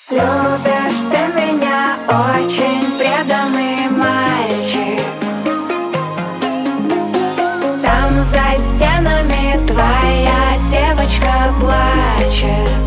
Любишь ты меня, очень преданный мальчик. Там за стенами твоя девочка плачет.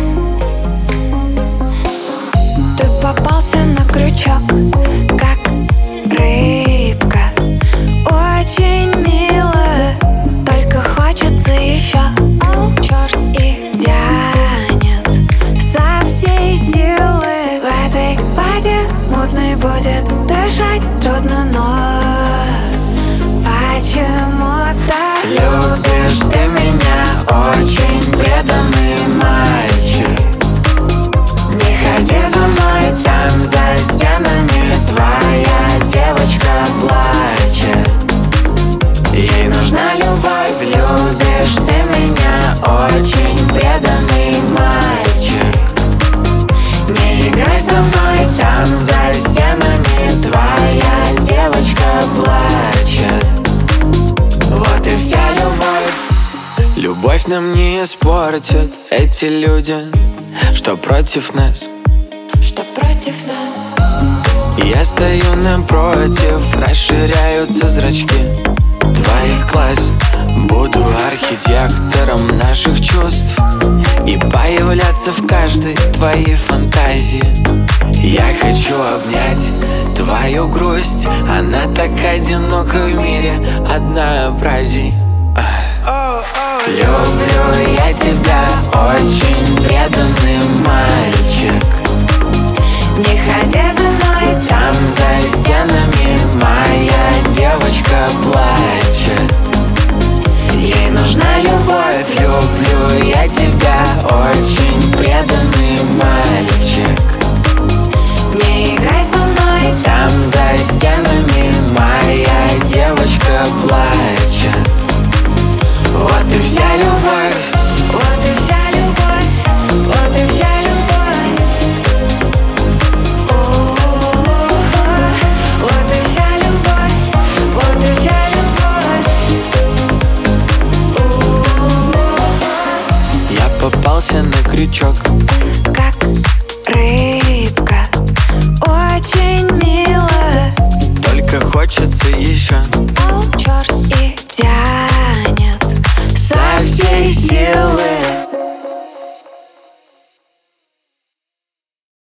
Ты попался на крючок, как рыбка. Очень мило, только хочется еще. О, черт, и тянет со всей силы. В этой воде мутной будет дышать трудно, но почему-то любишь ты меня, очень преданный мальчик. Не ходи за мной, там за стенами твоя девочка плачет. Ей нужна любовь, любишь ты меня, очень преданный мальчик. Не играй со мной, там за стенами твоя девочка плачет. Вот и вся любовь. Любовь нам не испортят эти люди, что против нас. Что против нас? Я стою напротив, расширяются зрачки твоих глаз. Буду архитектором наших чувств и появляться в каждой твоей фантазии. Я хочу обнять твою грусть, она так одинока в мире однообразий. Люблю я тебя, очень преданный мальчик. Не ходи за мной, Там за стенами моя девочка плачет. Ей нужна любовь, люблю я тебя, очень преданный мальчик. Не играй со мной, там за стенами моя девочка плачет. вот и вся любовь. Вот и вся любовь, вот и вся любовь. Вот и вся любовь, вот и вся любовь. Я попался на крючок, Как рыбка, очень мило. только хочется